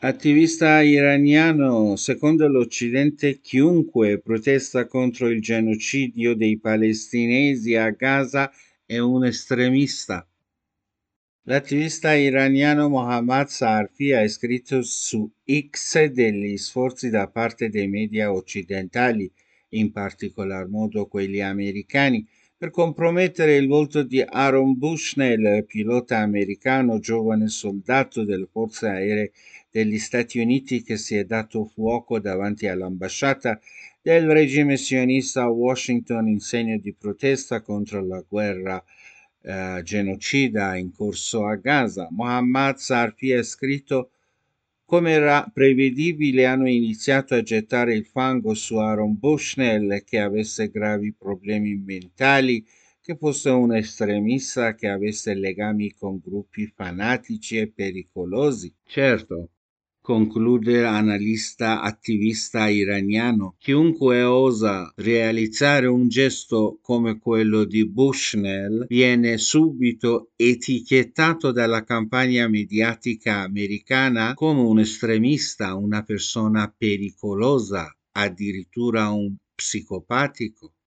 Attivista iraniano, secondo l'Occidente chiunque protesta contro il genocidio dei palestinesi a Gaza è un estremista. L'attivista iraniano Mohammad Sarfi ha scritto su X degli sforzi da parte dei media occidentali, in particolar modo quelli americani, per compromettere il volto di Aaron Bushnell, pilota americano, giovane soldato delle forze aeree degli Stati Uniti che si è dato fuoco davanti all'ambasciata del regime sionista a Washington in segno di protesta contro la guerra genocida in corso a Gaza. Mohammad Sarfi ha scritto: come era prevedibile, hanno iniziato a gettare il fango su Aaron Bushnell, che avesse gravi problemi mentali, che fosse un estremista, che avesse legami con gruppi fanatici e pericolosi. Certo, conclude l'analista attivista iraniano, chiunque osa realizzare un gesto come quello di Bushnell viene subito etichettato dalla campagna mediatica americana come un estremista, una persona pericolosa, addirittura un psicopatico.